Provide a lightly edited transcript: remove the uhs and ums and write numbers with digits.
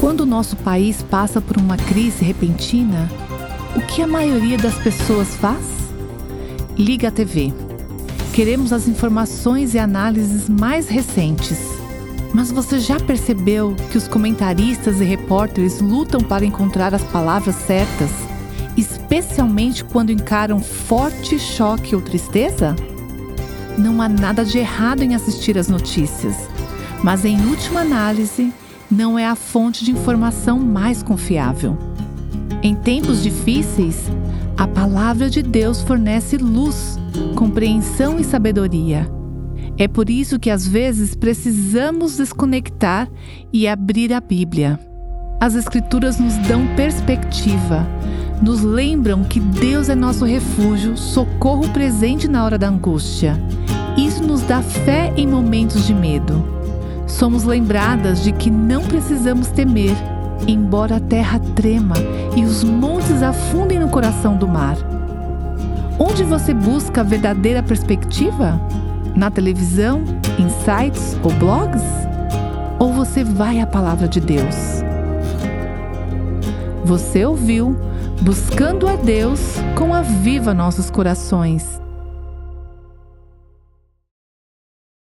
Quando o nosso país passa por uma crise repentina, o que a maioria das pessoas faz? Liga a TV. Queremos as informações e análises mais recentes. Mas você já percebeu que os comentaristas e repórteres lutam para encontrar as palavras certas, especialmente quando encaram forte choque ou tristeza? Não há nada de errado em assistir às notícias, mas em última análise, não é a fonte de informação mais confiável. Em tempos difíceis, a palavra de Deus fornece luz, compreensão e sabedoria. É por isso que às vezes precisamos desconectar e abrir a Bíblia. As Escrituras nos dão perspectiva, nos lembram que Deus é nosso refúgio, socorro presente na hora da angústia. Isso nos dá fé em momentos de medo. Somos lembradas de que não precisamos temer, embora a terra trema e os montes afundem no coração do mar. Onde você busca a verdadeira perspectiva? Na televisão, em sites ou blogs? Ou você vai à palavra de Deus? Você ouviu Buscando a Deus com Aviva Nossos Corações.